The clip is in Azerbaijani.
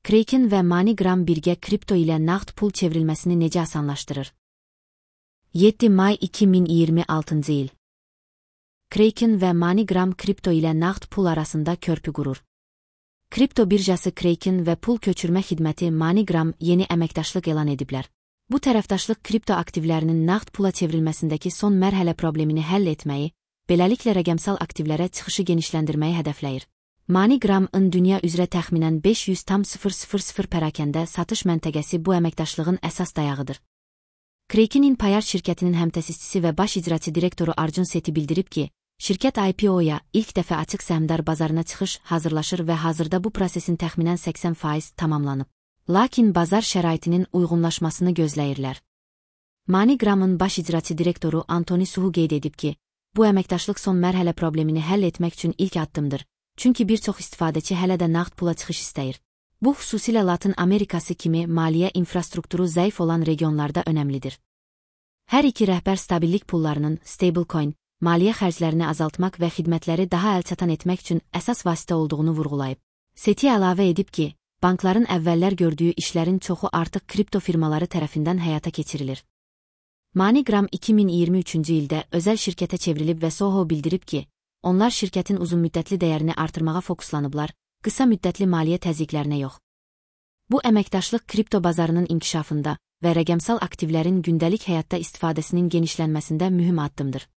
Kraken və MoneyGram birgə kripto ilə nağd pul çevrilməsini necə asanlaşdırır? 7 may 2026 il. Kraken və MoneyGram kripto ilə nağd pul arasında körpü qurur. Kripto birjası Kraken və pul köçürmə xidməti MoneyGram yeni əməkdaşlıq elan ediblər. Bu tərəfdaşlıq kripto aktivlərinin nağd pula çevrilməsindəki son mərhələ problemini həll etməyi, beləliklə rəqəmsal aktivlərə çıxışı genişləndirməyi hədəfləyir. MoneyGram-ın dünya üzrə təxminən 500,000 pərakəndə satış məntəqəsi bu əməkdaşlığın əsas dayağıdır. Krakenin Payar şirkətinin həmtəsisçisi və baş icraçı direktoru Arjun Sethi bildirib ki, şirkət IPO-ya ilk dəfə açıq səhmdar bazarına çıxış hazırlaşır və hazırda bu prosesin təxminən 80% tamamlanıb. Lakin bazar şəraitinin uyğunlaşmasını gözləyirlər. MoneyGram-ın baş icraçı direktoru Anthony Suhu qeyd edib ki, bu əməkdaşlıq son mərhələ problemini həll etmək üçün ilk addımdır. Çünki bir çox istifadəçi hələ də nağd pula çıxış istəyir. Bu xüsusilə Latın Amerikası kimi maliyyə infrastrukturu zəif olan regionlarda önəmlidir. Hər iki rəhbər stabillik pullarının, stablecoin, maliyyə xərclərini azaltmaq və xidmətləri daha əlçatan etmək üçün əsas vasitə olduğunu vurğulayıb. Sethi əlavə edib ki, bankların əvvəllər gördüyü işlərin çoxu artıq kripto firmaları tərəfindən həyata keçirilir. MoneyGram 2023-cü ildə özəl şirkətə çevrilib və Soho bildirib ki, onlar şirkətin uzunmüddətli dəyərini artırmağa fokuslanıblar, qısa müddətli maliyyə təzyiqlərinə yox. Bu əməkdaşlıq kripto bazarının inkişafında və rəqəmsal aktivlərin gündəlik həyatda istifadəsinin genişlənməsində mühüm addımdır.